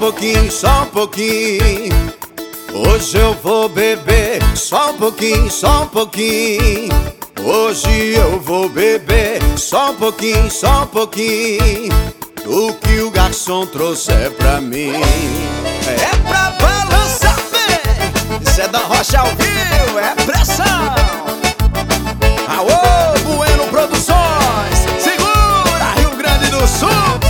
pouquinho, só um pouquinho. Hoje eu vou beber só um pouquinho, só um pouquinho. Hoje eu vou beber só um pouquinho, só um pouquinho. O que o garçom trouxer pra mim é pra balançar bem. Isso é da Rocha ao vivo, é pressão. Aô, Bueno Produções, segura Rio Grande do Sul.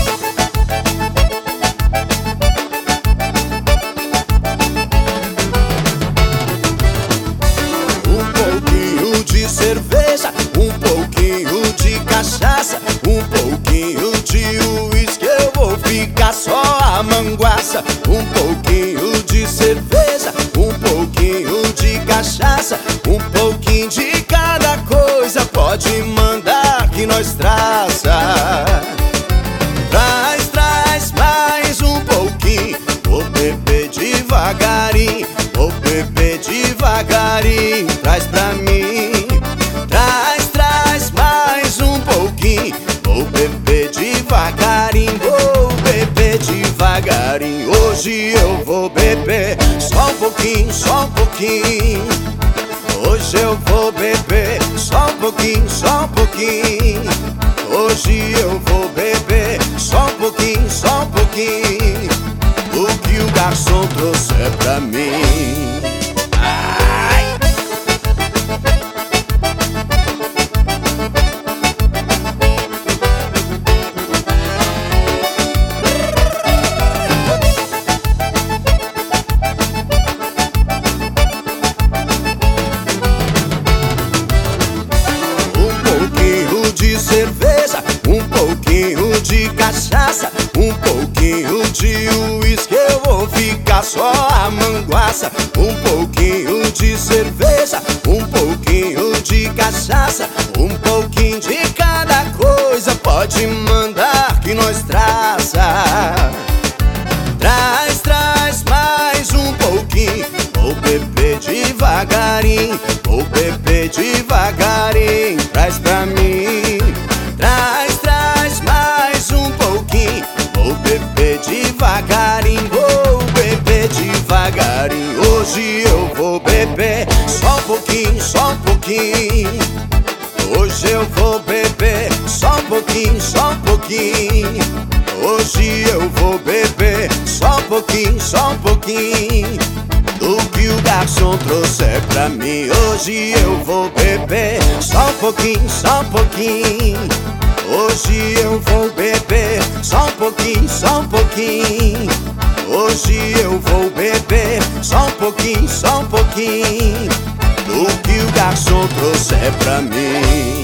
Um pouquinho de cerveja, um pouquinho de cachaça, um pouquinho de uísque, eu vou ficar só a manguaça. Um pouquinho de cerveja, um pouquinho de cachaça, um pouquinho de cada coisa, pode mandar que nós traça. Traz, traz mais um pouquinho, vou beber devagarinho, vou beber devagarinho. Traz pra mim, traz, traz mais um pouquinho, vou beber devagarinho, vou beber devagarinho. Hoje eu vou beber só um pouquinho, só um pouquinho. Hoje eu vou beber só um pouquinho, só um pouquinho. Hoje eu vou beber só um pouquinho, só um pouquinho. O que o garçom trouxer pra mim. Ai. De cerveja, um pouquinho de cachaça, um pouquinho de uísque, eu vou ficar só a manguaça. Um pouquinho de cerveja, um pouquinho de cachaça, um pouquinho de cada coisa, pode mandar que nós traça. Traz, traz mais um pouquinho, vou beber devagarinho, vou beber devagarinho. Traz pra mim, traz, traz mais um pouquinho, vou beber devagarinho, vou beber devagarinho. Hoje eu vou beber só um pouquinho, só um pouquinho. Hoje eu vou beber só um pouquinho, só um pouquinho. Hoje eu vou beber só um pouquinho, só um pouquinho. Do que o garçom trouxer pra mim. Hoje eu vou beber só um pouquinho, só um pouquinho. Hoje eu vou beber só um pouquinho, só um pouquinho. Hoje eu vou beber só um pouquinho, só um pouquinho. Do que o garçom trouxer pra mim.